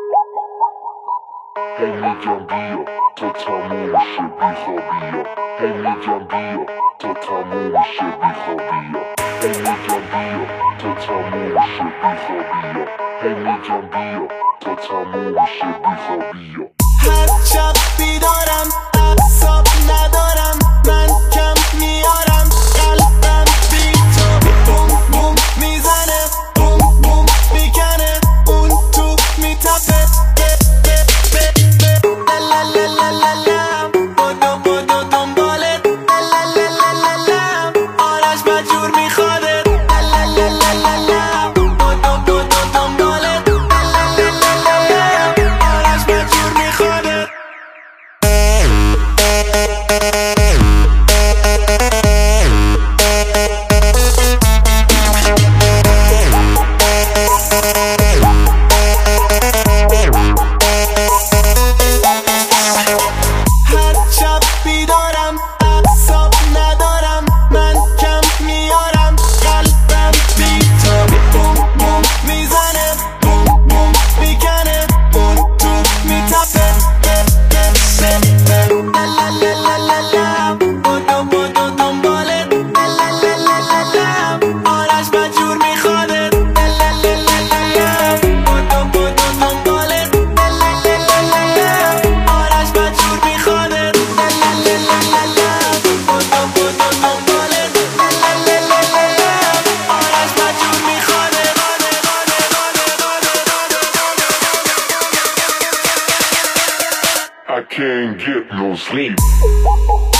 هی میگم بیا تا تموم شه بیخوابیا. هی میگم بیا تا تموم شه بیخوابیا. هی میگم بیا تا تموم شه بیخوابیا. هی میگم بیا تا تموم شه بیخوابیا. هر شب بیدارم اعصاب ندارم من کم میارم قلبم بی تو بوم بوم میزنه بوم بوم میکنه اون تو میتپه بدو بدو دنبالت آرش مجبور میخوادت بدو بدو دنبالت آرش مجبور میخوادت. هر شب بیدارم اعصاب ندارم من کم میارم قلبم بی تو بوم بوم میزنه بوم بوم میکنه اون تو میتپه بدو بدو دنبالت آرش مجبور میخوادت بدو بدو دنبالت آرش مجبور میخوادت بدو بدو دنبالت آرش مجبور میخوادت. I can't get no sleep.